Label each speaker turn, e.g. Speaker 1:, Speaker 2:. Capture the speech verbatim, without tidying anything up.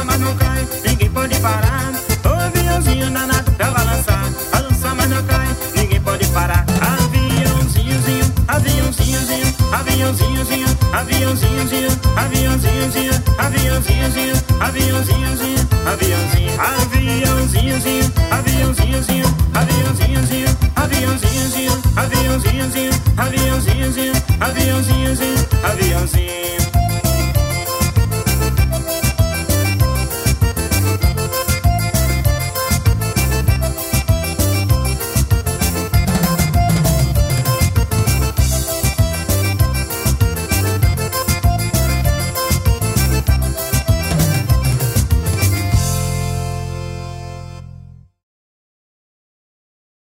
Speaker 1: balança, mas não cai, ninguém pode parar. O aviãozinho danado pra balançar, balança, mas não cai, ninguém pode parar. Aviãozinhozinho, aviãozinhozinho, aviãozinhozinho, aviãozinhozinho, aviãozinhozinho, aviãozinhozinho, aviãozinhozinho, aviãozinho, aviãozinhozinho, aviãozinhozinho, aviãozinhozinho, aviãozinhozinho, aviãozinhozinho, aviãozinhozinho, aviãozinhozinho, aviãozinho.